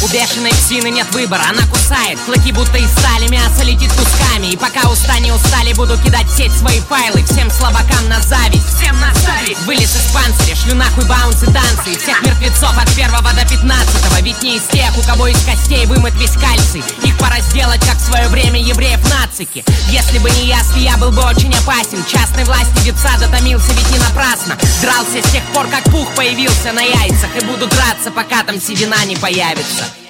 бешеной псины нет выбора, она кусает, клыки будто из стали, мясо летит кусками. И пока уста не устали, буду кидать в сеть свои файлы. Всем слабакам на зависть, всем на зависть. Вылез из панциря, шлю нахуй баунсы, танцы. И всех мертвецов от 1 до 15. Ведь не из тех, у кого из костей вымыт весь кальций. Их пора сделать, как в свое время евреев нацики. Если бы не ясли, я был бы очень опасен. Частной власти детсада томился, ведь не напрасно. Дрался с тех пор, как пух появился на яйцах. И буду драться, пока там седина не появится.